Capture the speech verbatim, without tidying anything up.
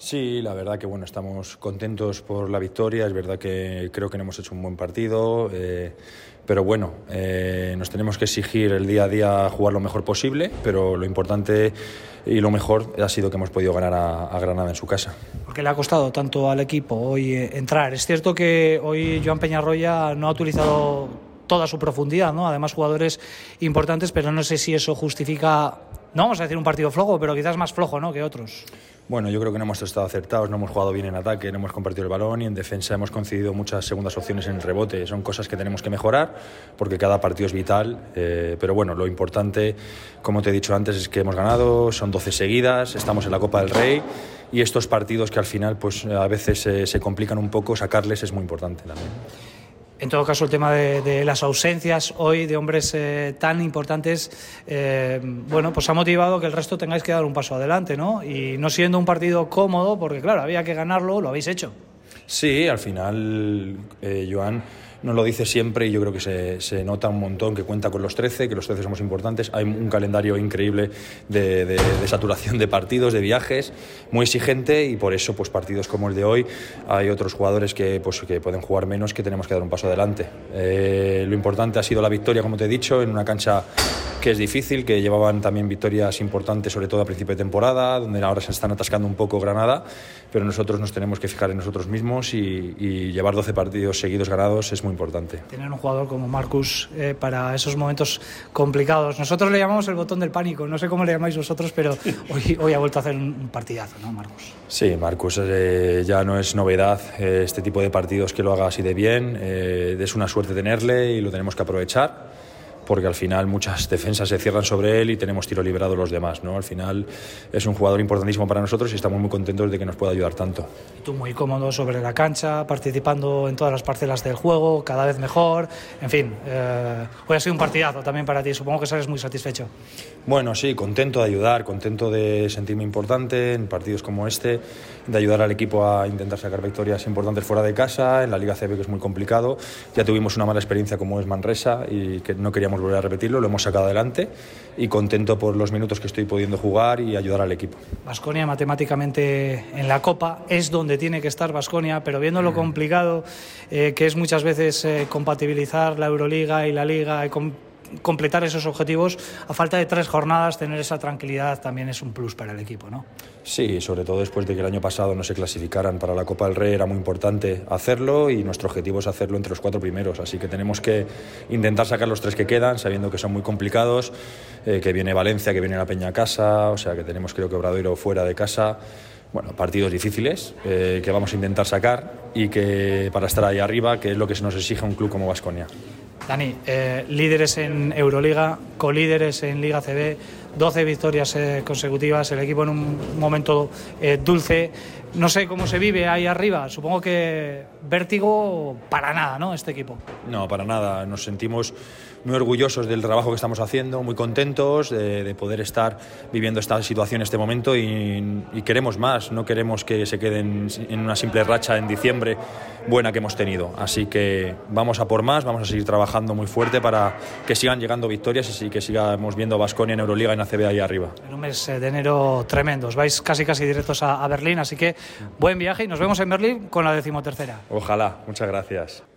Sí, la verdad que bueno, estamos contentos por la victoria. Es verdad que creo que no hemos hecho un buen partido, eh, pero bueno, eh, nos tenemos que exigir el día a día jugar lo mejor posible, pero lo importante y lo mejor ha sido que hemos podido ganar a, a Granada en su casa. ¿Por qué le ha costado tanto al equipo hoy eh, entrar? Es cierto que hoy Joan Peñarroya no ha utilizado toda su profundidad, ¿no? Además jugadores importantes, pero no sé si eso justifica, no vamos a decir un partido flojo, pero quizás más flojo, ¿no?, que otros. Bueno, yo creo que no hemos estado acertados, no hemos jugado bien en ataque, no hemos compartido el balón y en defensa hemos concedido muchas segundas opciones en el rebote. Son cosas que tenemos que mejorar porque cada partido es vital, eh, pero bueno, lo importante, como te he dicho antes, es que hemos ganado, son doce seguidas, estamos en la Copa del Rey y estos partidos que al final pues a veces eh, se complican un poco, sacarles es muy importante también. En todo caso, el tema de, de las ausencias hoy de hombres eh, tan importantes, eh, bueno, pues ha motivado que el resto tengáis que dar un paso adelante, ¿no? Y no siendo un partido cómodo, porque claro, había que ganarlo, lo habéis hecho. Sí, al final, eh, Joan nos lo dice siempre y yo creo que se, se nota un montón que cuenta con los trece, que los trece somos importantes. Hay un calendario increíble de, de, de saturación de partidos, de viajes, muy exigente y por eso pues partidos como el de hoy hay otros jugadores que, pues, que pueden jugar menos, que tenemos que dar un paso adelante. Eh, lo importante ha sido la victoria, como te he dicho, en una cancha que es difícil, que llevaban también victorias importantes, sobre todo a principio de temporada, donde ahora se están atascando un poco Granada, pero nosotros nos tenemos que fijar en nosotros mismos y, y llevar doce partidos seguidos ganados es muy importante. Tener un jugador como Marcus eh, para esos momentos complicados. Nosotros le llamamos el botón del pánico, no sé cómo le llamáis vosotros, pero hoy, hoy ha vuelto a hacer un partidazo, ¿no, Marcus? Sí, Marcus eh, ya no es novedad eh, este tipo de partidos que lo haga así de bien, eh, es una suerte tenerle y lo tenemos que aprovechar, porque al final muchas defensas se cierran sobre él y tenemos tiro liberado los demás, ¿no? Al final es un jugador importantísimo para nosotros y estamos muy contentos de que nos pueda ayudar tanto. Y tú muy cómodo sobre la cancha, participando en todas las parcelas del juego, cada vez mejor, en fin, eh, hoy ha sido un partidazo también para ti, supongo que sales muy satisfecho. Bueno, sí, contento de ayudar, contento de sentirme importante en partidos como este, de ayudar al equipo a intentar sacar victorias importantes fuera de casa, en la Liga C B, que es muy complicado. Ya tuvimos una mala experiencia como es Manresa y que no queríamos volver a repetirlo, lo hemos sacado adelante y contento por los minutos que estoy pudiendo jugar y ayudar al equipo. Baskonia matemáticamente en la Copa es donde tiene que estar Baskonia, pero viendo lo complicado eh, que es muchas veces eh, compatibilizar la Euroliga y la Liga y com- completar esos objetivos, a falta de tres jornadas tener esa tranquilidad también es un plus para el equipo, ¿no? Sí, sobre todo después de que el año pasado no se clasificaran para la Copa del Rey, era muy importante hacerlo y nuestro objetivo es hacerlo entre los cuatro primeros, así que tenemos que intentar sacar los tres que quedan, sabiendo que son muy complicados, eh, que viene Valencia, que viene la Peña a casa, o sea que tenemos, creo que Obradoiro fuera de casa. Bueno, partidos difíciles eh, que vamos a intentar sacar y que para estar ahí arriba, que es lo que se nos exige a un club como Baskonia. Dani, eh, líderes en Euroliga, colíderes en Liga C B, doce victorias eh, consecutivas, el equipo en un momento eh, dulce. No sé cómo se vive ahí arriba, supongo que vértigo para nada, ¿no?, este equipo. No, para nada, nos sentimos muy orgullosos del trabajo que estamos haciendo, muy contentos de, de poder estar viviendo esta situación, este momento y, y queremos más, no queremos que se queden en una simple racha en diciembre buena que hemos tenido, así que vamos a por más, vamos a seguir trabajando muy fuerte para que sigan llegando victorias y que sigamos viendo a Baskonia en Euroliga y en A C B ahí arriba. En un mes de enero tremendo, os vais casi casi directos a, a Berlín, así que buen viaje y nos vemos en Berlín con la decimotercera. Ojalá, muchas gracias.